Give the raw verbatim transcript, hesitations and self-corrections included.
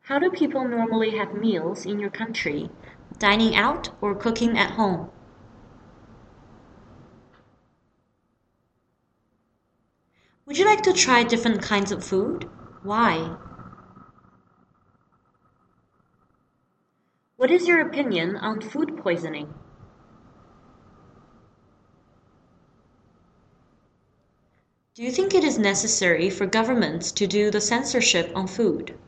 How do people normally have meals in your country? Dining out or cooking at home? Would you like to try different kinds of food? Why? What is your opinion on food poisoning? Do you think it is necessary for governments to do the censorship on food?